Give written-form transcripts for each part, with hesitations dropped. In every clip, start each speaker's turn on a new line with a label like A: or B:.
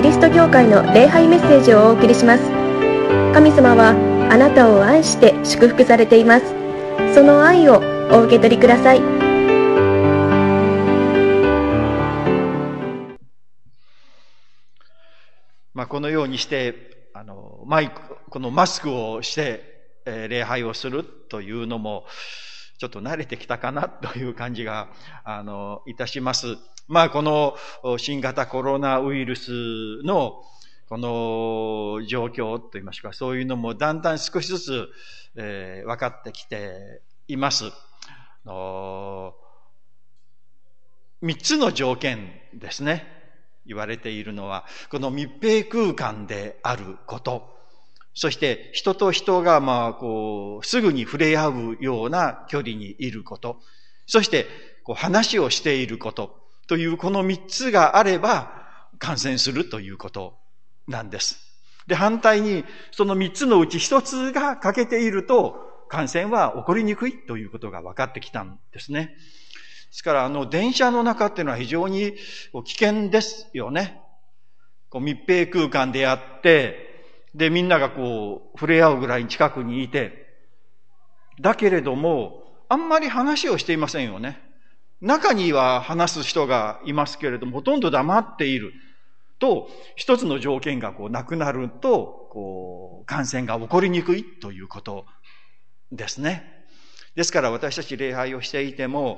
A: リスト教会の礼拝メッセージをお送りします。神様はあなたを愛して祝福されています。その愛をお受け取りください。
B: このようにしてこのマスクをして、礼拝をするというのもちょっと慣れてきたかなという感じがいたします。この新型コロナウイルスのこの状況といいますか、そういうのもだんだん少しずつ、分かってきています。3つの条件ですね。言われているのは、この密閉空間であること、そして人と人がすぐに触れ合うような距離にいること、そして話をしていることというこの3つがあれば感染するということなんです。で、反対にその3つのうち1つが欠けていると感染は起こりにくいということが分かってきたんですね。ですから電車の中っていうのは非常に危険ですよね。密閉空間であって、で、みんなが触れ合うぐらいに近くにいて、だけれども、あんまり話をしていませんよね。中には話す人がいますけれども、ほとんど黙っていると、一つの条件がなくなると、感染が起こりにくいということですね。ですから私たち礼拝をしていても、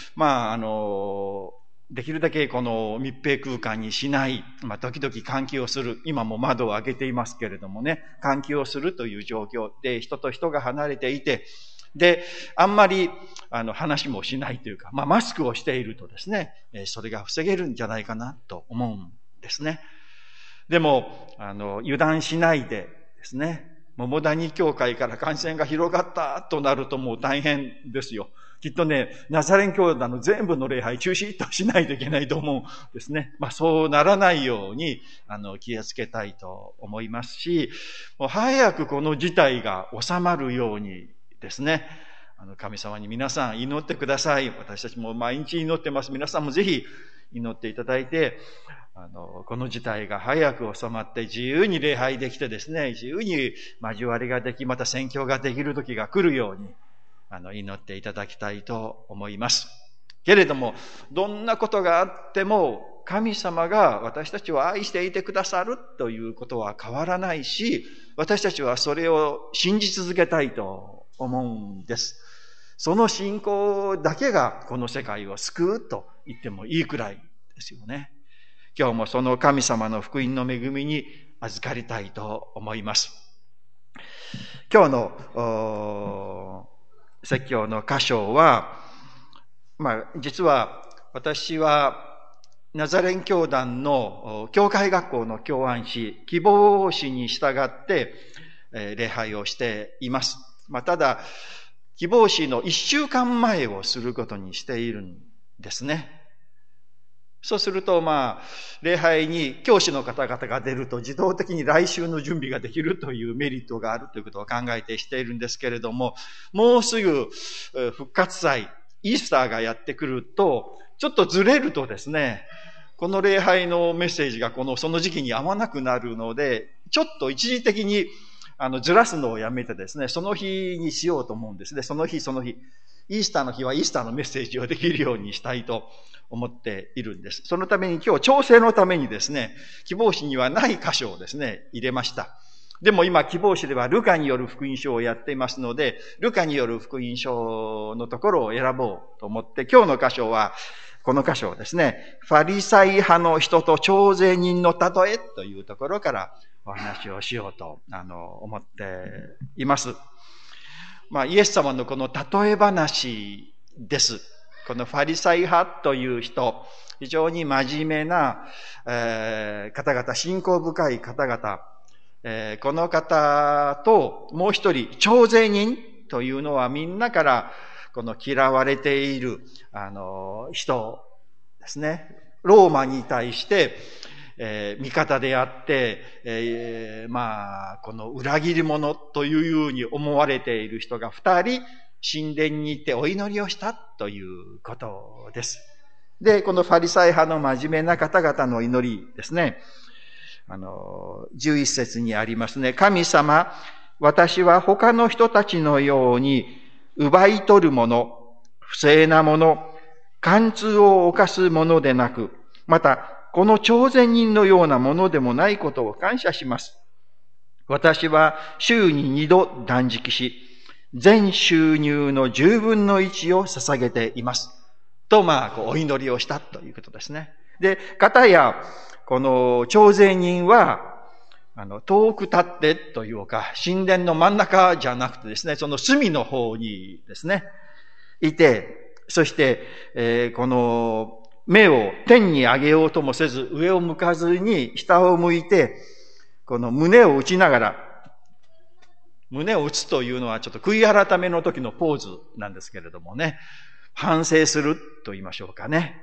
B: できるだけこの密閉空間にしない、時々換気をする、今も窓を開けていますけれどもね、換気をするという状況で、人と人が離れていて、で、あんまり話もしないというか、マスクをしているとですね、それが防げるんじゃないかなと思うんですね。でも油断しないでですね、桃谷教会から感染が広がったとなるともう大変ですよ。きっとね、ナザレン教団の全部の礼拝中止としないといけないと思うんですね。そうならないように気をつけたいと思いますし、もう早くこの事態が収まるようにですね、神様に皆さん祈ってください。私たちも毎日祈ってます。皆さんもぜひ祈っていただいて、この事態が早く収まって自由に礼拝できてですね、自由に交わりができ、また宣教ができる時が来るように祈っていただきたいと思います。けれども、どんなことがあっても神様が私たちを愛していてくださるということは変わらないし、私たちはそれを信じ続けたいと思うんです。その信仰だけがこの世界を救うと言ってもいいくらいですよね。今日もその神様の福音の恵みに預かりたいと思います。今日の説教の箇所は、実は私はナザレン教団の教会学校の教案誌、希望誌に従って礼拝をしています。ただ、希望誌の1週間前をすることにしているんですね。そうすると、礼拝に教師の方々が出ると自動的に来週の準備ができるというメリットがあるということを考えてしているんですけれども、もうすぐ復活祭、イースターがやってくると、ちょっとずれるとですね、この礼拝のメッセージがその時期に合わなくなるので、ちょっと一時的にずらすのをやめてですね、その日にしようと思うんですね。その日、イースターの日はイースターのメッセージをできるようにしたいと思っているんです。そのために今日調整のためにですね、希望誌にはない箇所をですね、入れました。でも今希望誌ではルカによる福音書をやっていますので、ルカによる福音書のところを選ぼうと思って、今日の箇所はこの箇所をですね、ファリサイ派の人と徴税人の例えというところからお話をしようと思っています。イエス様のこの例え話です。このファリサイ派という人、非常に真面目な、方々、信仰深い方々、この方ともう一人、徴税人というのはみんなからこの嫌われている人ですね。ローマに対して、味方であって、この裏切り者というように思われている人が2人、神殿に行ってお祈りをしたということです。で、このファリサイ派の真面目な方々の祈りですね。 11節にありますね。神様、私は他の人たちのように奪い取るもの、不正なもの、姦通を犯すものでなく、また、この朝鮮人のようなものでもないことを感謝します。私は週に2度断食し、全収入の10分の1を捧げています。と、お祈りをしたということですね。で、片や、この朝鮮人は、遠く立ってというか、神殿の真ん中じゃなくてですね、その隅の方にですね、いて、そして、この目を天に上げようともせず、上を向かずに下を向いて、この胸を打ちながら、胸を打つというのはちょっと悔い改めの時のポーズなんですけれどもね、反省すると言いましょうかね。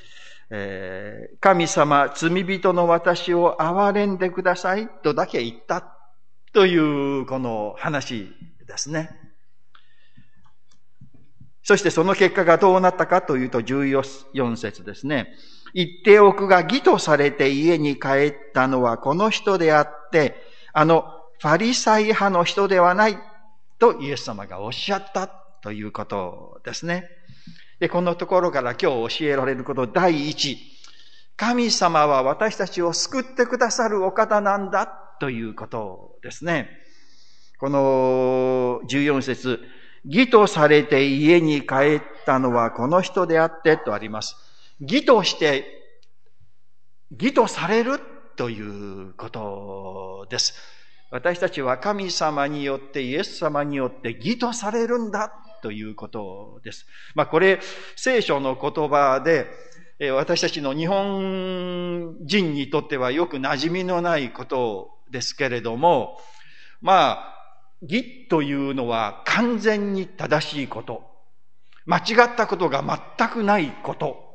B: 神様、罪人の私を憐れんでくださいとだけ言ったというこの話ですね。そしてその結果がどうなったかというと14節ですね。言っておくが義とされて家に帰ったのはこの人であって、ファリサイ派の人ではないとイエス様がおっしゃったということですね。で、このところから今日教えられること第一、神様は私たちを救ってくださるお方なんだということですね。この14節、義とされて家に帰ったのはこの人であってとあります。義として義とされるということです。私たちは神様によってイエス様によって義とされるんだということです。これ聖書の言葉で私たちの日本人にとってはよく馴染みのないことですけれども、義というのは完全に正しいこと、間違ったことが全くないこと、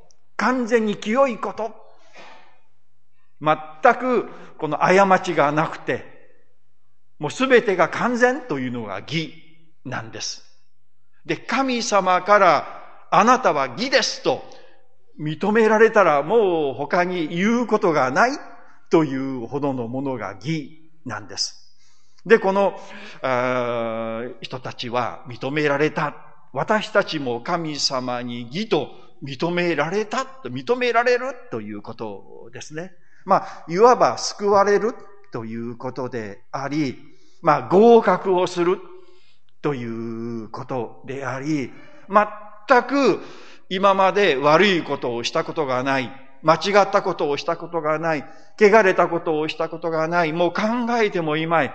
B: 完全に清いこと、全くこの過ちがなくて、もうすべてが完全というのが義なんです。で、神様からあなたは義ですと認められたらもう他に言うことがないというほどのものが義なんです。で、この人たちは認められた。私たちも神様に義と認められた、認められるということですね。いわば救われるということであり、合格をするということであり、全く今まで悪いことをしたことがない、間違ったことをしたことがない、汚れたことをしたことがない、もう考えてもいない。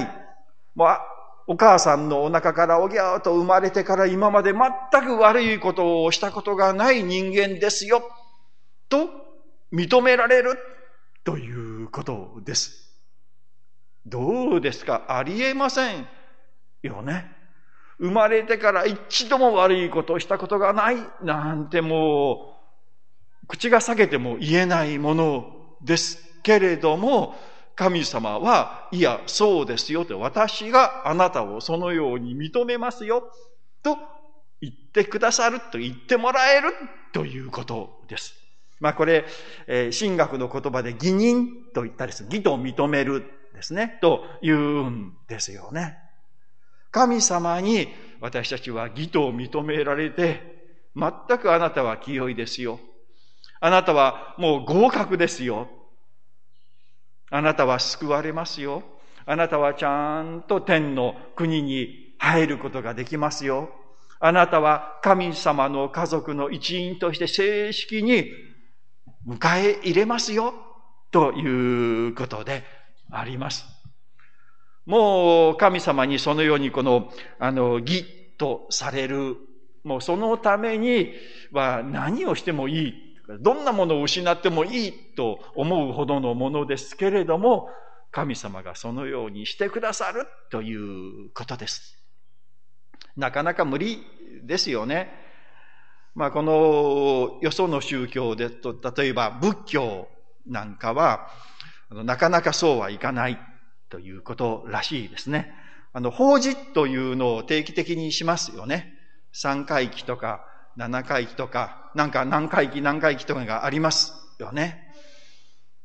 B: もうお母さんのお腹からおぎゃーと生まれてから今まで全く悪いことをしたことがない人間ですよ、と認められるということです。どうですか？ありえませんよね。生まれてから一度も悪いことをしたことがないなんてもう口が裂けても言えないものですけれども、神様はいやそうですよと、私があなたをそのように認めますよと言ってくださると言ってもらえるということです。これ、神学の言葉で義認と言ったりする。義と認めるですねと言うんですよね。神様に私たちは義と認められて、全くあなたは清いですよ。あなたはもう合格ですよ。あなたは救われますよ。あなたはちゃんと天の国に入ることができますよ。あなたは神様の家族の一員として正式に迎え入れますよ。ということであります。もう神様にそのようにこの義とされる、もうそのためには何をしてもいい、どんなものを失ってもいいと思うほどのものですけれども、神様がそのようにしてくださるということです。なかなか無理ですよね。このよその宗教でと、例えば仏教なんかはなかなかそうはいかないということらしいですね。法事というのを定期的にしますよね。3回忌とか7回忌とか、何回忌とかがありますよね。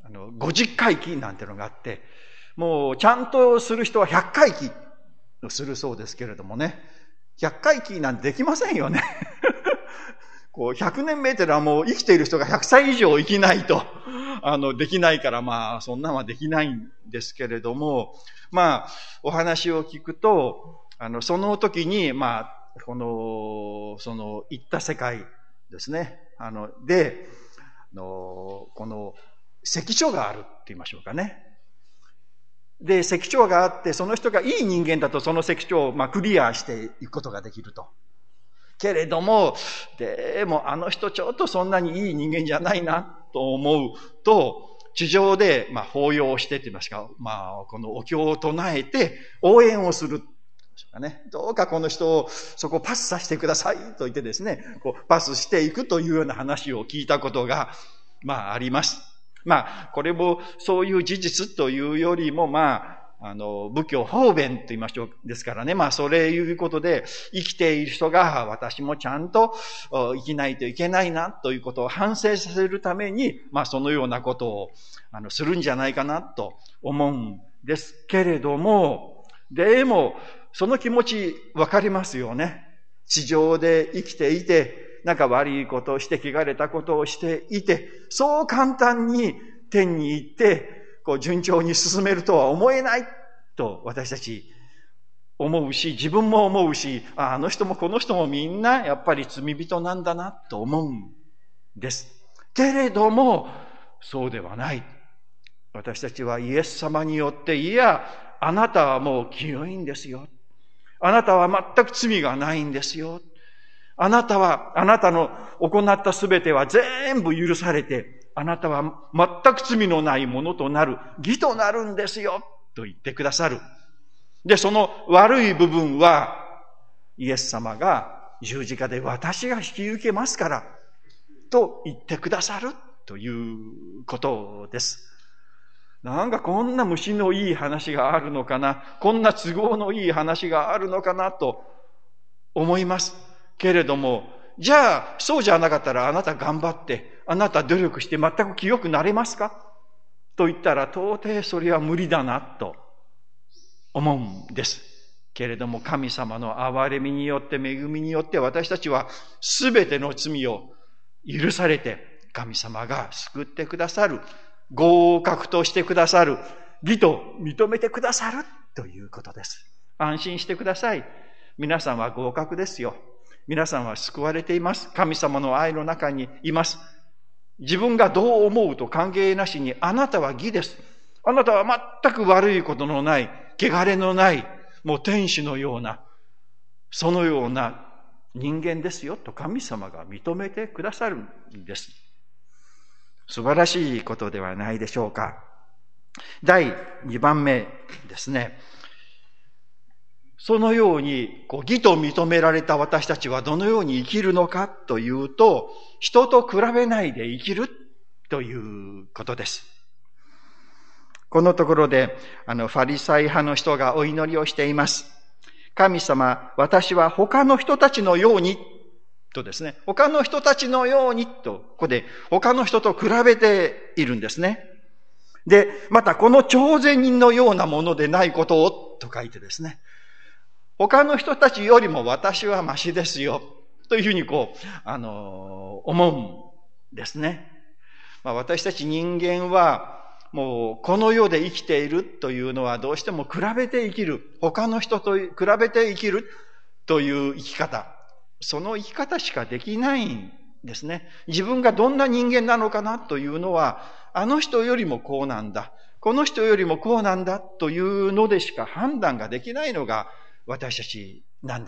B: 50回忌なんてのがあって、もうちゃんとする人は100回忌をするそうですけれどもね、100回忌なんてできませんよね。こう100年目ってのはもう生きている人が100歳以上生きないと、できないから、まあ、そんなのはできないんですけれども、まあ、お話を聞くと、その時に、まあ、行った世界ですね。で、この関所があるって言いましょうかね。で、関所があって、その人がいい人間だとその関所をまあクリアしていくことができると。けれども、でもあの人ちょっとそんなにいい人間じゃないなと思うと、地上でまあ抱擁してって言いますか、まあこのお経を唱えて応援をする。どうかこの人をそこパスさせてくださいと言ってですね、こうパスしていくというような話を聞いたことがまああります。まあこれもそういう事実というよりもまあ仏教方便と言いましょうですからね、まあそれいうことで生きている人が私もちゃんと生きないといけないなということを反省させるために、まあそのようなことをするんじゃないかなと思うんですけれども、でもその気持ちわかりますよね。地上で生きていて、なんか悪いことをして汚れたことをしていて、そう簡単に天に行って、こう順調に進めるとは思えないと私たち思うし、自分も思うし、あの人もこの人もみんなやっぱり罪人なんだなと思うんです。けれども、そうではない。私たちはイエス様によって、いや、あなたはもう清いんですよ。あなたは全く罪がないんですよ。あなたの行ったすべては全部許されて、あなたは全く罪のないものとなる、義となるんですよ、と言ってくださる。で、その悪い部分は、イエス様が十字架で私が引き受けますから、と言ってくださるということです。なんかこんな虫のいい話があるのかな、こんな都合のいい話があるのかなと思います。けれども、じゃあそうじゃなかったらあなた頑張って、あなた努力して全く清くなれますかと言ったら到底それは無理だなと思うんです。けれども神様の憐れみによって恵みによって私たちはすべての罪を許されて神様が救ってくださる。合格としてくださる、義と認めてくださるということです。安心してください。皆さんは合格ですよ。皆さんは救われています。神様の愛の中にいます。自分がどう思うと関係なしにあなたは義です。あなたは全く悪いことのない、汚れのない、もう天使のような、そのような人間ですよと神様が認めてくださるんです。素晴らしいことではないでしょうか。第2番目ですね。そのように義と認められた私たちはどのように生きるのかというと、人と比べないで生きるということです。このところでファリサイ派の人がお祈りをしています。神様、私は他の人たちのようにとですね、他の人たちのようにと、ここで他の人と比べているんですね。で、またこの超然人のようなものでないことをと書いてですね、他の人たちよりも私はマシですよというふうに思うんですね。私たち人間はもうこの世で生きているというのはどうしても比べて生きる、他の人と比べて生きるという生き方、その生き方しかできないんですね。自分がどんな人間なのかなというのは、あの人よりもこうなんだ、この人よりもこうなんだというのでしか判断ができないのが私たちなんです。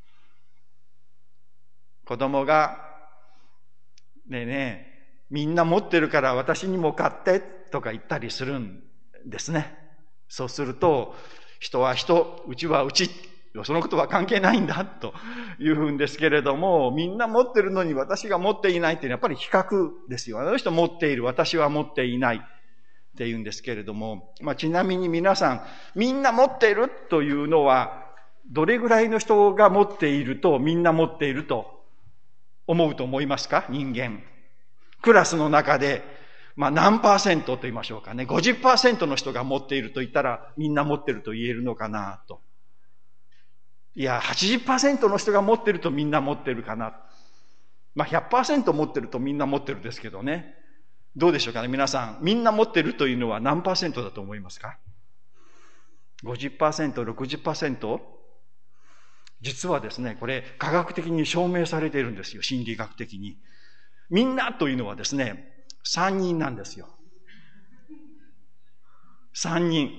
B: 子供が、ねえねえ、みんな持ってるから私にも買ってとか言ったりするんですね。そうすると、人は人、うちはうち、そのことは関係ないんだというんですけれども、みんな持ってるのに私が持っていないっていうのはやっぱり比較ですよ。あの人持っている、私は持っていないっていうんですけれども、ちなみに皆さん、みんな持っているというのは、どれぐらいの人が持っているとみんな持っていると思うと思いますか？人間。クラスの中で何%と言いましょうかね。50% の人が持っていると言ったら、みんな持っていると言えるのかなと。いや、80% の人が持っているとみんな持っているかな。100% 持っているとみんな持っているですけどね。どうでしょうかね、皆さん。みんな持っているというのは何%だと思いますか？ 50%、60%？ 実はですね、これ科学的に証明されているんですよ。心理学的に。みんなというのはですね、3人なんですよ。3人。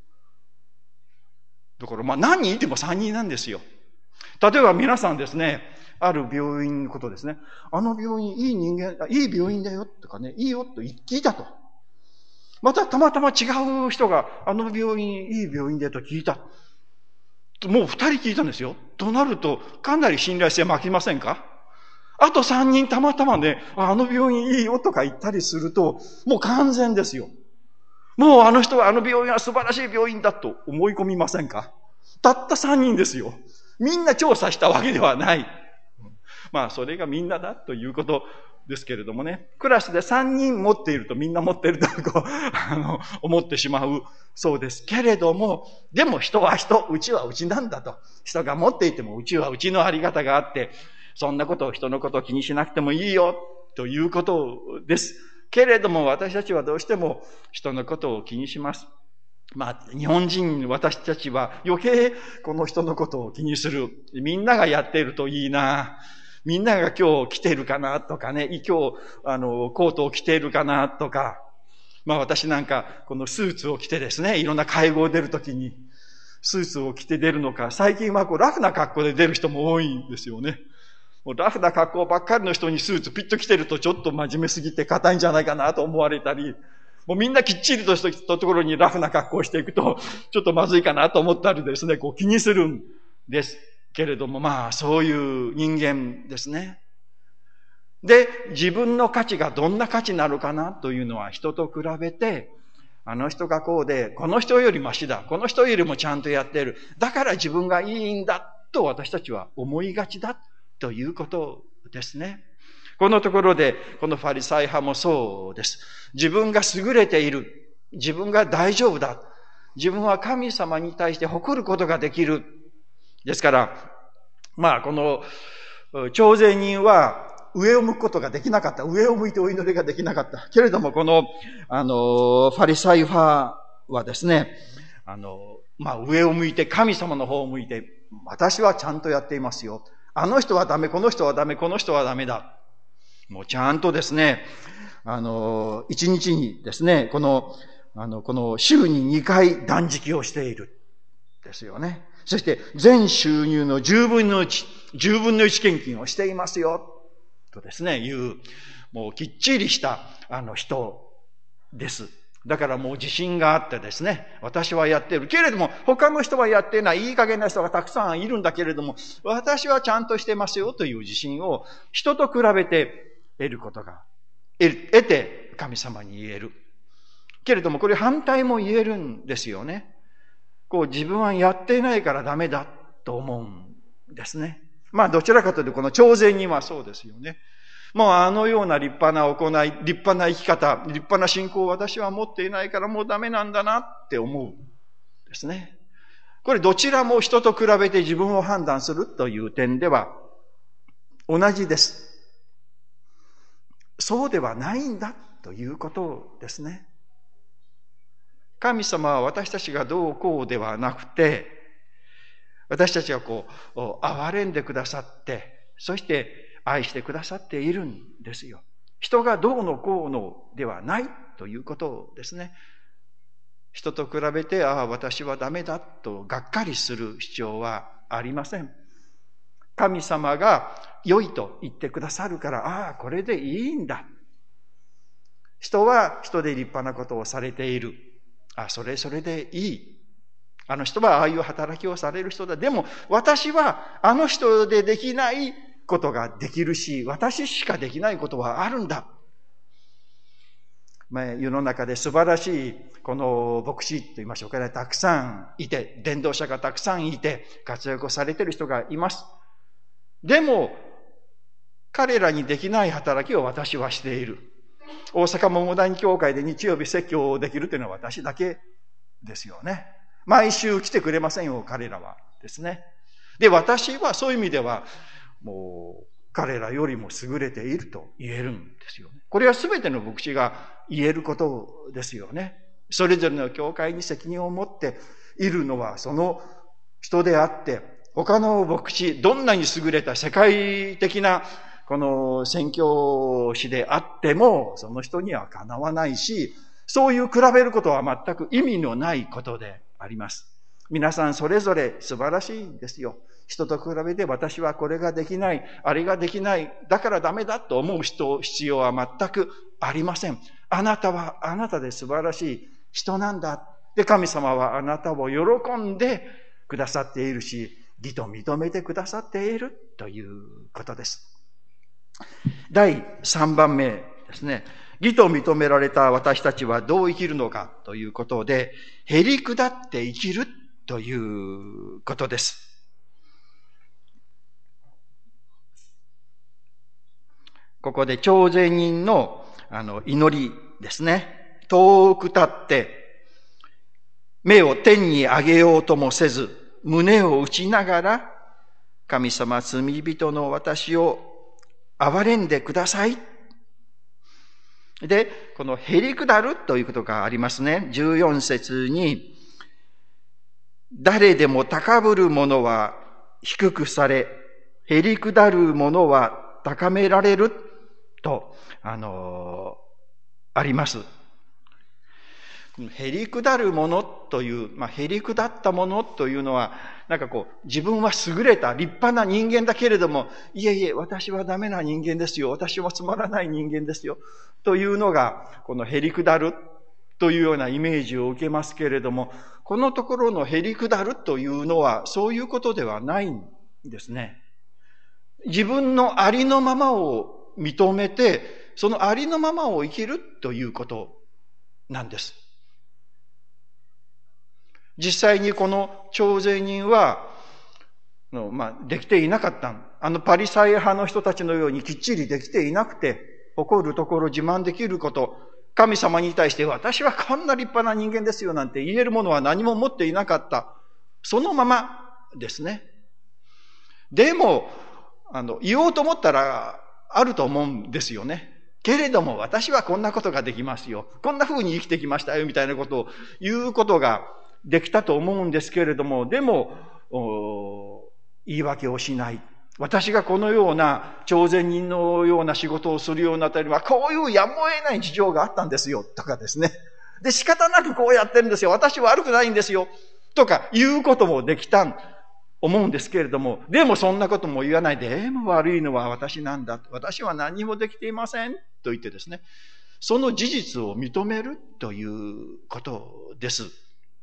B: だから何人いても3人なんですよ。例えば皆さんですね、ある病院のことですね。あの病院いい病院だよとかね、いいよと聞いたと。またたまたま違う人があの病院いい病院だと聞いた。もう2人聞いたんですよ。となるとかなり信頼性巻きませんか？あと3人たまたまね、あの病院いいよとか言ったりすると、もう完全ですよ。もうあの人はあの病院は素晴らしい病院だと思い込みませんか？たった3人ですよ。みんな調査したわけではない。それがみんなだということですけれどもね。クラスで3人持っているとみんな持っていると思ってしまうそうですけれども、でも人は人、うちはうちなんだと。人が持っていてもうちはうちのあり方があって、そんなことを人のことを気にしなくてもいいよということです。けれども私たちはどうしても人のことを気にします。日本人、私たちは余計この人のことを気にする。みんながやっているといいな。みんなが今日来ているかなとかね、今日コートを着ているかなとか。私なんかこのスーツを着てですね、いろんな会合を出るときにスーツを着て出るのか、最近はラフな格好で出る人も多いんですよね。ラフな格好ばっかりの人にスーツピッと着てるとちょっと真面目すぎて硬いんじゃないかなと思われたり、もうみんなきっちりとしたところにラフな格好をしていくとちょっとまずいかなと思ったりですね、気にするんですけれども、そういう人間ですね。で、自分の価値がどんな価値なのかなというのは人と比べて、あの人がこうで、この人よりマシだ、この人よりもちゃんとやっている、だから自分がいいんだと私たちは思いがちだということですね。このところで、このファリサイ派もそうです。自分が優れている。自分が大丈夫だ。自分は神様に対して誇ることができる。ですから、この、徴税人は上を向くことができなかった。上を向いてお祈りができなかった。けれども、この、ファリサイ派はですね、上を向いて、神様の方を向いて、私はちゃんとやっていますよ。あの人はダメ、この人はダメ、この人はダメだ。もうちゃんとですね、一日にですね、この週に2回断食をしている。ですよね。そして、全収入の10分の1献金をしていますよ。とですね、もうきっちりした人です。だからもう自信があってですね、私はやっている。けれども、他の人はやっていない。いい加減な人がたくさんいるんだけれども、私はちゃんとしてますよという自信を人と比べて得て神様に言える。けれども、これ反対も言えるんですよね。自分はやっていないからダメだと思うんですね。どちらかというとこの徴税人はそうですよね。もうあのような立派な行い、立派な生き方、立派な信仰を私は持っていないからもうダメなんだなって思うですね。これどちらも人と比べて自分を判断するという点では同じです。そうではないんだということですね。神様は私たちがどうこうではなくて、私たちが憐れんでくださって、そして愛してくださっているんですよ。人がどうのこうのではないということですね。人と比べて、私はダメだとがっかりする必要はありません。神様が良いと言ってくださるから、これでいいんだ。人は人で立派なことをされている。それでいい。あの人はああいう働きをされる人だ。でも私はあの人でできないことができるし、私しかできないことはあるんだ。世の中で素晴らしいこの牧師と言いましょうかね、たくさんいて、伝道者がたくさんいて、活躍をされている人がいます。でも彼らにできない働きを私はしている。 大阪桃谷教会で日曜日説教できるというのは私だけですよね。毎週来てくれませんよ、彼らはですね。で、私はそういう意味では、もう彼らよりも優れていると言えるんですよね。これは全ての牧師が言えることですよね。それぞれの教会に責任を持っているのはその人であって、他の牧師、どんなに優れた世界的なこの宣教師であっても、その人にはかなわないし、そういう比べることは全く意味のないことであります。皆さんそれぞれ素晴らしいんですよ。人と比べて私はこれができない、あれができない、だからダメだと思う必要は全くありません。あなたはあなたで素晴らしい人なんだ。で、神様はあなたを喜んでくださっているし、義と認めてくださっているということです。第3番目ですね。義と認められた私たちはどう生きるのかということで、へり下って生きるということです。ここで徴税人の祈りですね。遠く立って、目を天に上げようともせず、胸を打ちながら、神様、罪人の私を憐れんでください。で、このへり下るということがありますね。14節に、誰でも高ぶる者は低くされ、へり下る者は高められると、あります。へり下るものという、へり下ったものというのは、自分は優れた立派な人間だけれども、いえいえ、私はダメな人間ですよ。私はつまらない人間ですよ。というのが、このへり下るというようなイメージを受けますけれども、このところのへり下るというのは、そういうことではないんですね。自分のありのままを認めて、そのありのままを生きるということなんです。実際にこの徴税人は、できていなかった。パリサイ派の人たちのようにきっちりできていなくて、誇るところ自慢できること、神様に対して私はこんな立派な人間ですよなんて言えるものは何も持っていなかった。そのままですね。でも、言おうと思ったらあると思うんですよね。けれども私はこんなことができますよ。こんな風に生きてきましたよみたいなことを言うことができたと思うんですけれども、でも、言い訳をしない。私がこのような徴税人のような仕事をするようになったりは、こういうやむを得ない事情があったんですよ、とかですね。で、仕方なくこうやってるんですよ。私は悪くないんですよ、とか言うこともできた思うんですけれども、でもそんなことも言わないで、でも悪いのは私なんだ。私は何もできていません。と言ってですね、その事実を認めるということです。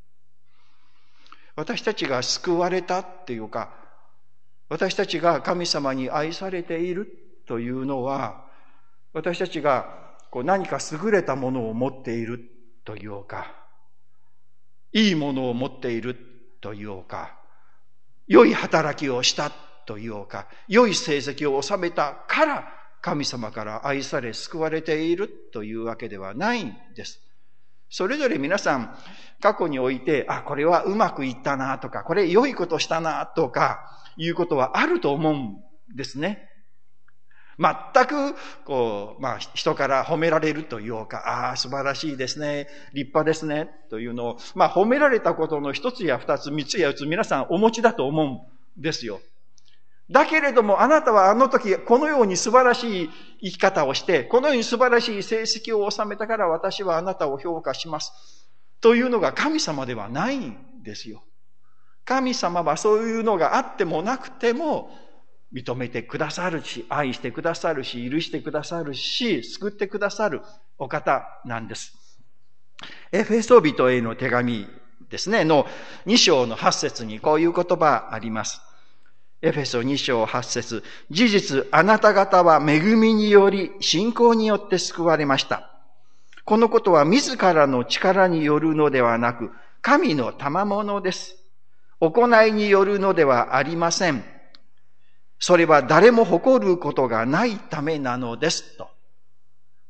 B: 私たちが救われたっていうか、私たちが神様に愛されているというのは、私たちが何か優れたものを持っているというか、いいものを持っているというか、良い働きをしたというか、良い成績を収めたから神様から愛され救われているというわけではないんです。それぞれ皆さん過去において、これはうまくいったなとか、これ良いことしたなとかいうことはあると思うんですね。全く人から褒められるというか、素晴らしいですね、立派ですねというのを、褒められたことの一つや二つ、三つや四つ皆さんお持ちだと思うんですよ。だけれどもあなたはあの時このように素晴らしい生き方をして、このように素晴らしい成績を収めたから私はあなたを評価しますというのが神様ではないんですよ。神様はそういうのがあってもなくても認めてくださるし、愛してくださるし、許してくださるし、救ってくださるお方なんです。エフェソ人への手紙ですね、の2章の8節にこういう言葉あります。エフェソ2章8節、事実あなた方は恵みにより信仰によって救われました。このことは自らの力によるのではなく、神の賜物です。行いによるのではありません。それは誰も誇ることがないためなのです。と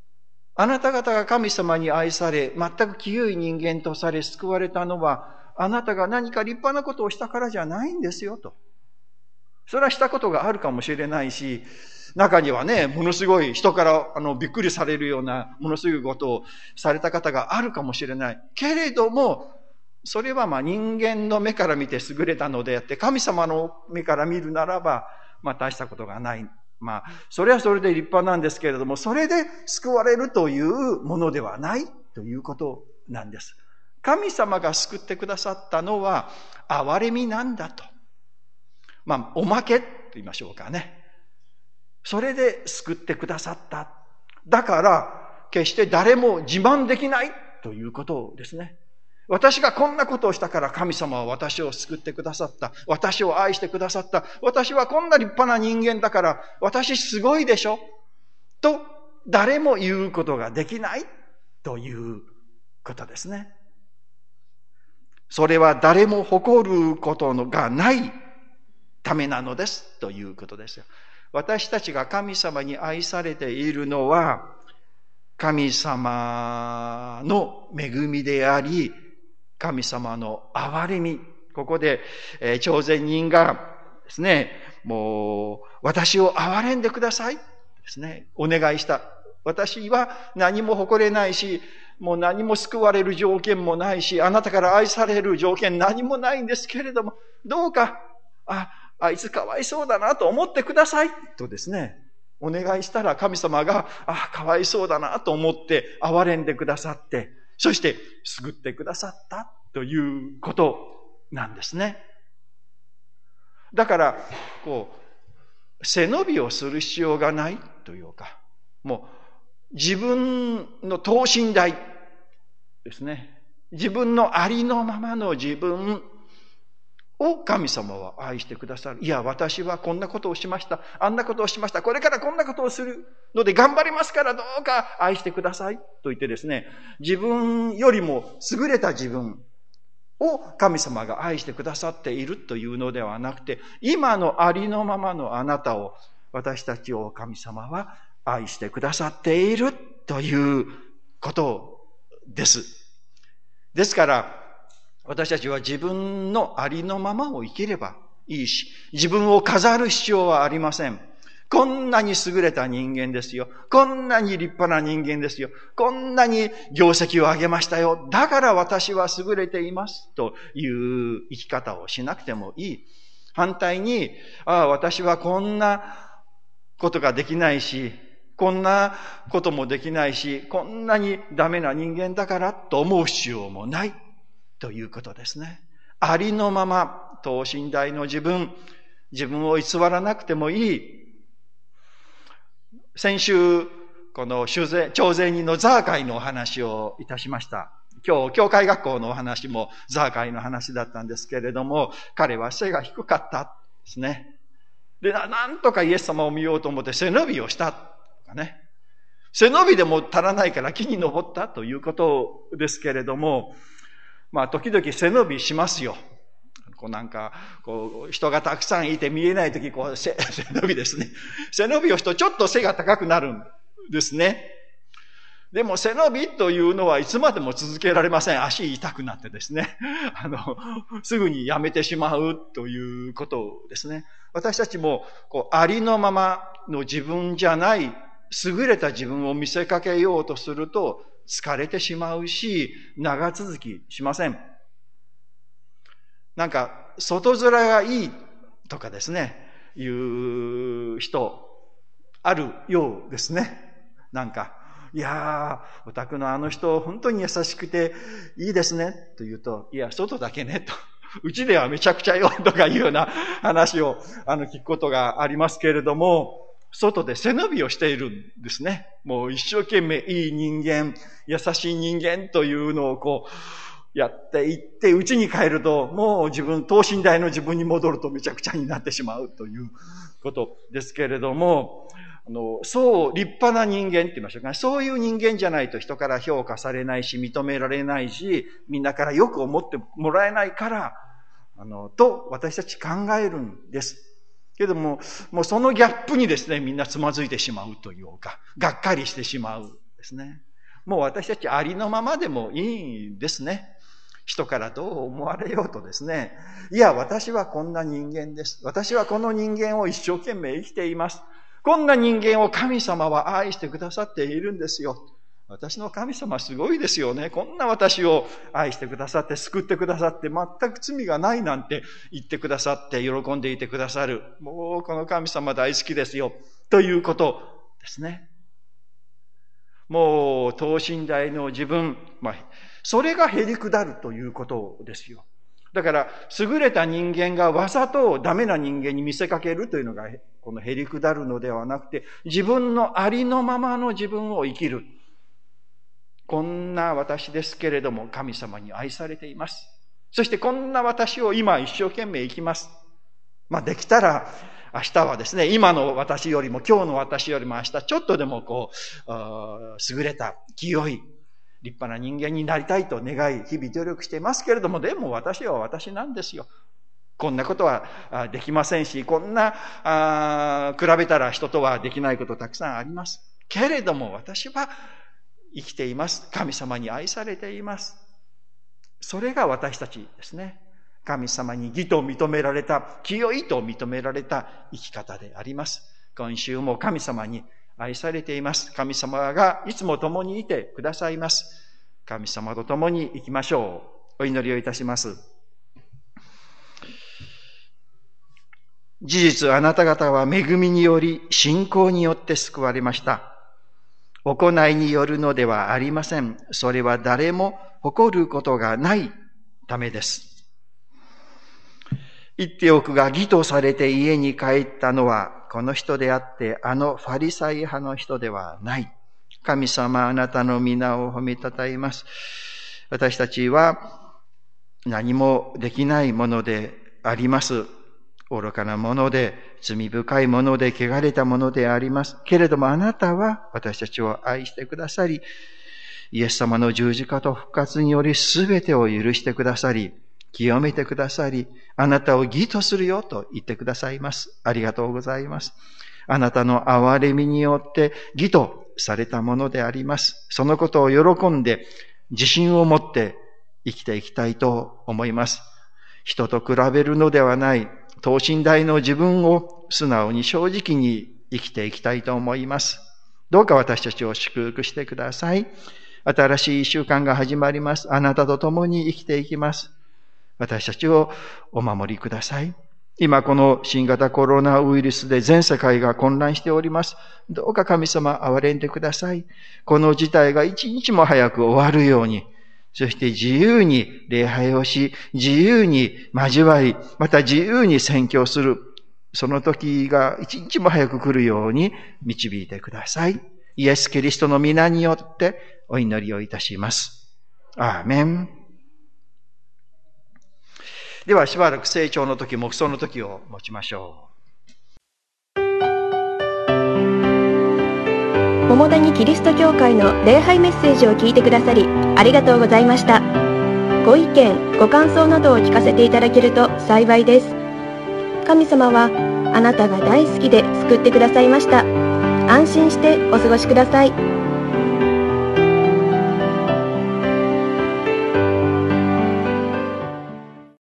B: あなた方が神様に愛され、全く清い人間とされ救われたのは、あなたが何か立派なことをしたからじゃないんですよと。それはしたことがあるかもしれないし、中にはね、ものすごい人からびっくりされるようなものすごいことをされた方があるかもしれない。けれども、それは人間の目から見て優れたのであって、神様の目から見るならば、大したことがない。それはそれで立派なんですけれども、それで救われるというものではないということなんです。神様が救ってくださったのは、憐れみなんだと。おまけと言いましょうかね。それで救ってくださった。だから、決して誰も自慢できないということですね。私がこんなことをしたから神様は私を救ってくださった。私を愛してくださった。私はこんな立派な人間だから私すごいでしょと誰も言うことができないということですね。それは誰も誇ることがないためなのですということですよ。私たちが神様に愛されているのは神様の恵みであり、神様の憐れみ。ここで、朝鮮人がですね、もう私を憐れんでくださいですね、お願いした。私は何も誇れないし、もう何も救われる条件もないし、あなたから愛される条件何もないんですけれども、どうか、あいつかわいそうだなと思ってくださいとですね、お願いしたら神様が、かわいそうだなと思って憐れんでくださって、そして救ってくださったということなんですね。だから、背伸びをする必要がないというか、もう自分の等身大ですね。自分のありのままの自分を神様は愛してくださる。いや、私はこんなことをしました。あんなことをしました。これからこんなことをするので頑張りますからどうか愛してください。と言ってですね、自分よりも優れた自分を神様が愛してくださっているというのではなくて、今のありのままのあなたを、私たちを神様は愛してくださっているということです。ですから、私たちは自分のありのままを生きればいいし、自分を飾る必要はありません。こんなに優れた人間ですよ。こんなに立派な人間ですよ。こんなに業績を上げましたよ。だから私は優れています。という生き方をしなくてもいい。反対に、私はこんなことができないし、こんなこともできないし、こんなにダメな人間だからと思う必要もない。ということですね。ありのまま、等身大の自分を偽らなくてもいい。先週、この朝鮮人のザーカイのお話をいたしました。今日、教会学校のお話もザーカイの話だったんですけれども、彼は背が低かったですね。で、なんとかイエス様を見ようと思って背伸びをしたとかね。背伸びでも足らないから木に登ったということですけれども、時々背伸びしますよ。人がたくさんいて見えないとき、背伸びですね。背伸びをしてちょっと背が高くなるんですね。でも背伸びというのはいつまでも続けられません。足痛くなってですね。すぐにやめてしまうということですね。私たちも、ありのままの自分じゃない、優れた自分を見せかけようとすると、疲れてしまうし、長続きしません。外面がいいとかですね、いう人、あるようですね。いやー、お宅のあの人、本当に優しくていいですね、と言うと、いや、外だけね、と。うちではめちゃくちゃよ、とかいうような話を聞くことがありますけれども、外で背伸びをしているんですね。もう一生懸命いい人間、優しい人間というのをやっていって、家に帰ると、もう等身大の自分に戻るとめちゃくちゃになってしまうということですけれども、そう立派な人間って言いましょうかね。そういう人間じゃないと人から評価されないし、認められないし、みんなからよく思ってもらえないから、と私たち考えるんです。けども、もうそのギャップにですね、みんなつまずいてしまうというか、がっかりしてしまうですね。もう私たちありのままでもいいんですね。人からどう思われようとですね。いや、私はこんな人間です。私はこの人間を一生懸命生きています。こんな人間を神様は愛してくださっているんですよ。私の神様すごいですよね。こんな私を愛してくださって、救ってくださって、全く罪がないなんて言ってくださって、喜んでいてくださる。もうこの神様大好きですよ。ということですね。もう等身大の自分、それがへりくだるということですよ。だから、優れた人間がわざとダメな人間に見せかけるというのが、このへりくだるのではなくて、自分のありのままの自分を生きる。こんな私ですけれども、神様に愛されています。そしてこんな私を今一生懸命生きます。できたら、明日はですね、今の私よりも、今日の私よりも明日ちょっとでも優れた、清い、立派な人間になりたいと願い、日々努力していますけれども、でも私は私なんですよ。こんなことはできませんし、こんな、比べたら人とはできないことたくさんあります。けれども私は生きています。神様に愛されています。それが私たちですね。神様に義と認められた、清いと認められた生き方であります。今週も神様に愛されています。神様がいつも共にいてくださいます。神様と共に生きましょう。お祈りをいたします。事実、あなた方は恵みにより、信仰によって救われました。行いによるのではありません。それは誰も誇ることがないためです。言っておくが、義とされて家に帰ったのはこの人であって、あのファリサイ派の人ではない。神様、あなたの皆を褒めたたえます。私たちは何もできないものであります。愚かなもので、罪深いもので、汚れたものであります。けれどもあなたは私たちを愛してくださり、イエス様の十字架と復活により全てを許してくださり、清めてくださり、あなたを義とするよと言ってくださいます。ありがとうございます。あなたの憐れみによって義とされたものであります。そのことを喜んで、自信を持って生きていきたいと思います。人と比べるのではない、等身大の自分を素直に正直に生きていきたいと思います。どうか私たちを祝福してください。新しい一週間が始まります。あなたと共に生きていきます。私たちをお守りください。今この新型コロナウイルスで全世界が混乱しております。どうか神様憐れんでください。この事態が一日も早く終わるように、そして自由に礼拝をし、自由に交わり、また自由に宣教する。その時が一日も早く来るように導いてください。イエス・キリストの皆によってお祈りをいたします。アーメン。ではしばらく聖朝の時、黙想の時を持ちましょう。
A: 桃谷キリスト教会の礼拝メッセージを聞いてくださりありがとうございました。ご意見、ご感想などを聞かせていただけると幸いです。神様はあなたが大好きで救ってくださいました。安心してお過ごしください。